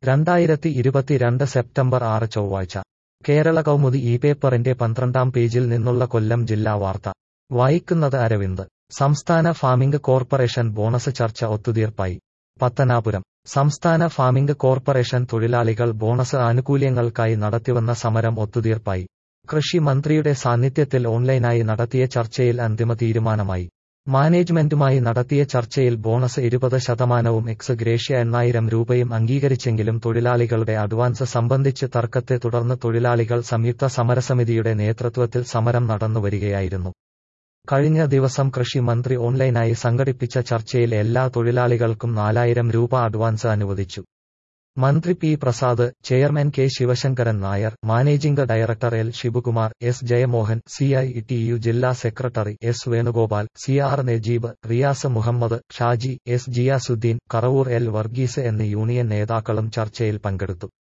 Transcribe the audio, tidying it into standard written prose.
2022 September 6 ചൊവ്വാഴ്ച കേരള കൗമുദി ഈ പേപ്പറിന്റെ 12-ാം പേജിൽ നിന്നുള്ള കൊല്ലം ജില്ലാ വാർത്ത വായിക്കുന്നത് അരവിന്ദ്. സംസ്ഥാന ഫാമിംഗ് കോർപ്പറേഷൻ ബോണസ് ചർച്ച ഒത്തുതീർപ്പായി. പത്തനാപുരം സംസ്ഥാന ഫാമിംഗ് കോർപ്പറേഷൻ തൊഴിലാളികൾ ബോണസ് ആനുകൂല്യങ്ങൾക്കായി നടത്തിവന്ന സമരം ഒത്തുതീർപ്പായി. കൃഷി മന്ത്രിയുടെ സാന്നിധ്യത്തിൽ ഓൺലൈനായി നടത്തിയ ചർച്ചയിൽ അന്തിമ തീരുമാനമായി. മാനേജ്മെന്റുമായി നടത്തിയ ചർച്ചയിൽ ബോണസ് 20% എക്സ് ഗ്രേഷ്യ 8,000 രൂപയും അംഗീകരിച്ചെങ്കിലും തൊഴിലാളികളുടെ അഡ്വാൻസ് സംബന്ധിച്ച് തർക്കത്തെ തുടർന്ന് തൊഴിലാളികൾ സംയുക്ത സമരസമിതിയുടെ നേതൃത്വത്തിൽ സമരം നടന്നുവരികയായിരുന്നു. കഴിഞ്ഞ ദിവസം കൃഷി മന്ത്രി ഓൺലൈനായി സംഘടിപ്പിച്ച ചർച്ചയിൽ എല്ലാ തൊഴിലാളികൾക്കും 4,000 രൂപ അഡ്വാൻസ് അനുവദിച്ചു. മന്ത്രി P Prasad, chairman K Sivasankaran Nair, managing director L Sivakumar, S Jayamohan, CITU ജില്ലാ secretary S Venugopal, CR Najeeb, Riyas Muhammad, Shaji, S Jiyasudheen, Karavoor L Varghese എന്നീ യൂണിയൻ നേതാക്കളും ചർച്ചയിൽ പങ്കെടുത്തു.